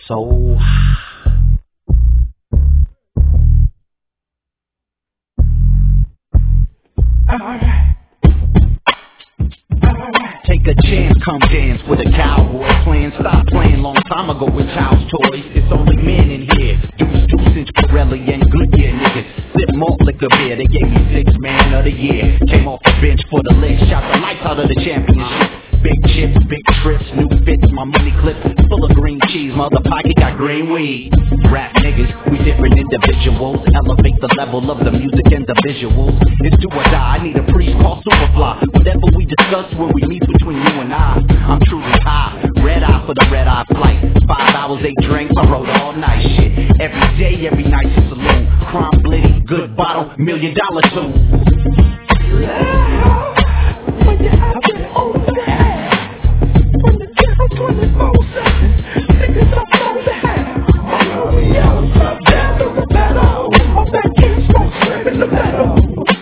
so take a chance, come dance with a cowboy plan. Stop playing long time ago with child's toys. It's only men in here. Deuce, Pirelli and Goodyear niggas. Sip malt liquor beer. They gave me 6 man of the year. Came off the bench for the lick. Shot the lights out of the championship. Big chips, big trips, new fits, my money clip full of green cheese, my other pocket got green weed. Rap niggas, we different individuals. Elevate the level of the music and the visuals. It's do or die, I need a priest called Superfly. Whatever we discuss when we meet between you and I'm truly high. Red eye for the red eye flight. 5 hours, 8 drinks, I wrote all night shit. Every day, every night's a saloon. Crime blitty, good bottle, $1 million suit. When you have it over there. 24/7, niggas don't know that. We out down to the battle. My back can't smoke, screaming the battle.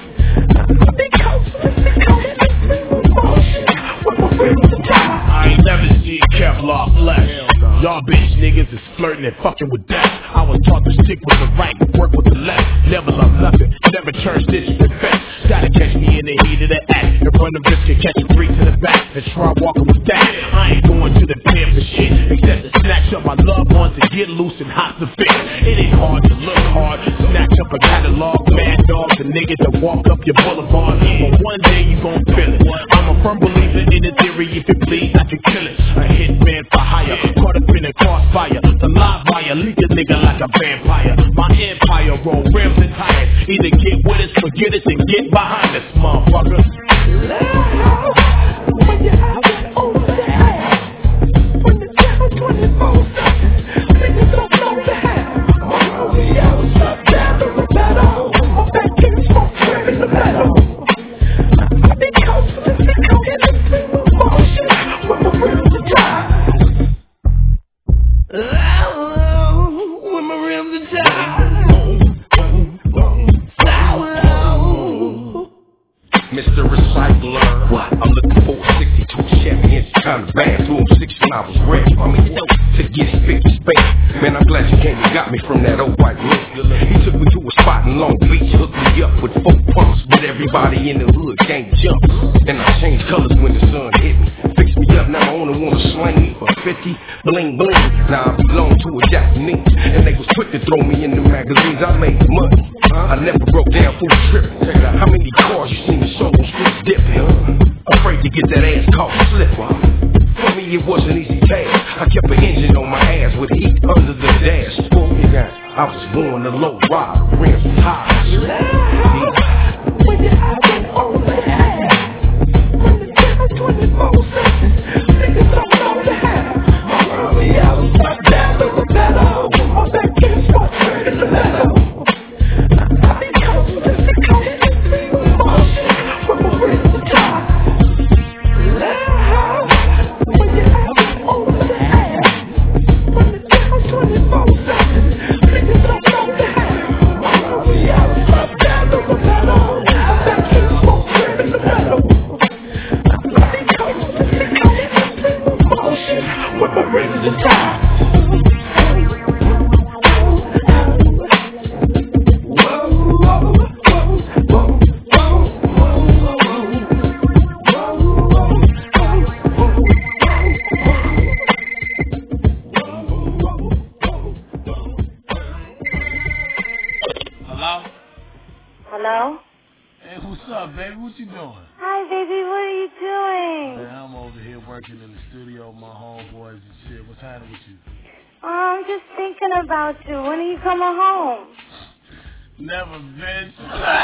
I ain't never seen Kevlar flesh. Y'all bitch niggas is flirting and fucking with death. I was taught to stick with the right, work with the left. Never love nothing, never turn stitches to fence. Gotta catch me in the heat of the act. In front of this can catch a 3 to the back. And try walking with that. I ain't going to the pen for shit, except to snatch up my loved ones and get loose and hot to fix. It ain't hard to look hard. Snatch up a catalog, mad dogs and niggas that walk up your boulevard. But one day you gon' feel it. I'm a firm believer in the theory. If it bleeds, I can kill it. A hitman for hire, caught up in a crossfire. The live wire, leak a nigga like a vampire. My empire roll rims and tires. Either get with us, forget us, and get behind us, motherfucker. When you have it over there. When the channel 24/7, niggas don't know that. We out down to the battle. My back can't smoke, screaming the battle. I be coasting, in the single motion with my rims to die. With my rims to die. Mr. Recycler, what? I'm looking for a 62 Chevy, it's time to bang through them 6 when I was ready. I mean, to get it fixed, baby. Man, I'm glad you came and got me from that old white nigga. He took me to a spot in Long Beach, hooked me up with 4 pumps, but everybody in the hood can't jump. And I changed colors when the sun hit me. Fixed me up, now I only wanna slang me for 50, bling bling. Now I belong to a Japanese, and they was quick to throw me in the magazines. I made money. I never broke down for a trip. How many cars you seen me solo streets dipping? Afraid to get that ass caught slipping. For me it was an easy task. I kept an engine on my ass with heat under the dash. I was born to low ride, rims high. When you have it over there. When the channel 24/7, niggas don't know that. We out down to the battle. My back can't smoke, screaming the battle. Hello? Hey, what's up, baby? What you doing? Hi, baby. What are you doing? Man, I'm over here working in the studio with my homeboys and shit. What's happening with you? Oh, I'm just thinking about you. When are you coming home? Never, bitch.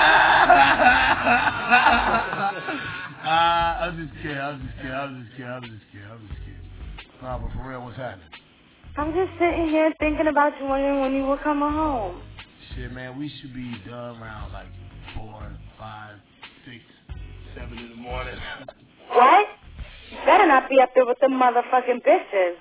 I'm just kidding. Nah, but for real, what's happening? I'm just sitting here thinking about you, wondering when you were coming home. Shit, man, we should be done around like 4, 5, 6, 7 in the morning. What? You better not be up there with them motherfucking bitches.